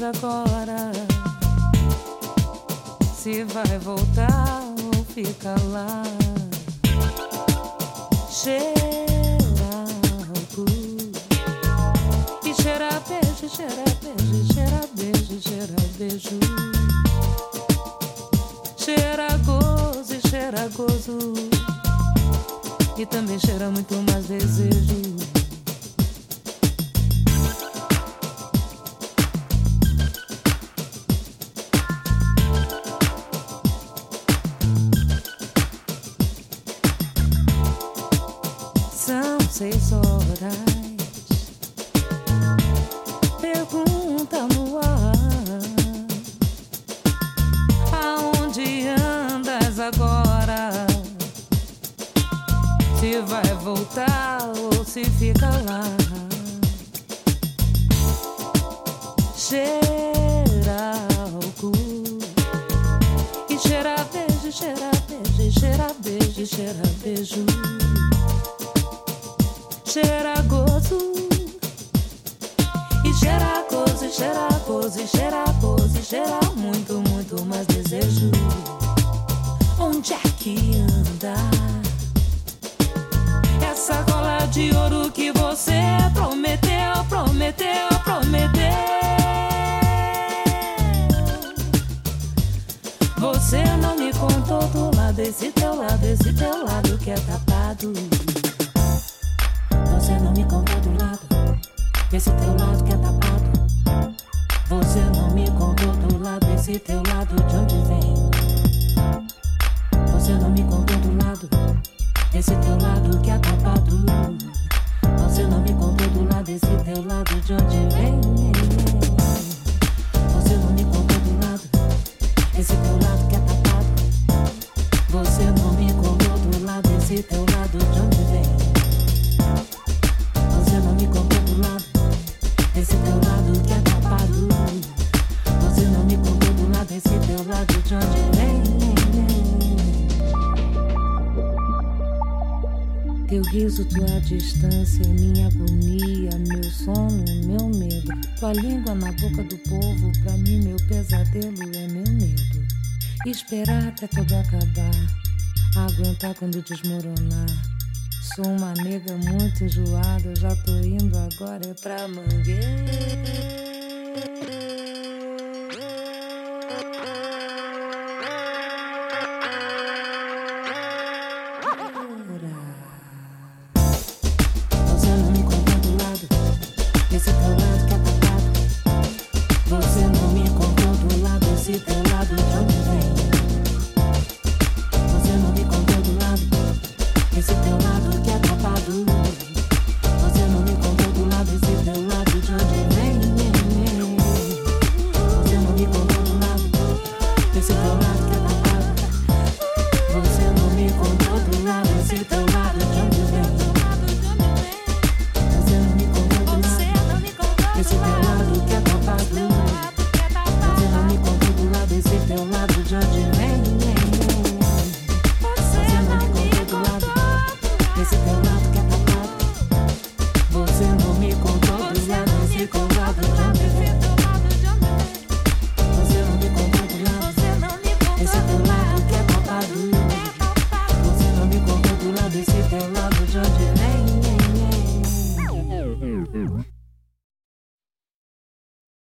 agora, se vai voltar ou fica lá. Cheira álcool e cheira beijo, cheira beijo, cheira beijo, cheira beijo. Cheira gozo e cheira gozo, e também cheira muito mais desejo. São 6 horas, pergunta no ar: aonde andas agora? Se vai voltar ou se fica lá. Cheira álcool e cheira beijo, cheira beijo, cheira beijo, cheira beijo. Cheira gozo e cheira gozo, cheira gozo, cheira gozo, cheira muito, muito mais desejo. Onde é que anda essa gola de ouro que você prometeu, prometeu, prometeu? Você não me contou do lado, esse teu lado que é tapado. Você não me contou do lado, esse teu lado que é tapado. Você não me contou do lado, esse teu lado de onde vem. Você não me contou do lado, esse teu lado que é tapado. Você não me contou do lado, esse teu lado de onde vem. Você não me contou do lado, esse teu lado que é tapado. Você não me contou do lado, esse teu lado de onde vem. Você não me contou do lado, esse teu lado que é tapado. Você não me contou do lado, esse teu lado de onde vem. Teu riso, tua distância, minha agonia, meu sono, meu medo. Tua língua na boca do povo, pra mim meu pesadelo é meu medo. Esperar até tudo acabar, aguentar quando desmoronar. Sou uma nega muito enjoada, eu já tô indo agora é pra Mangueira.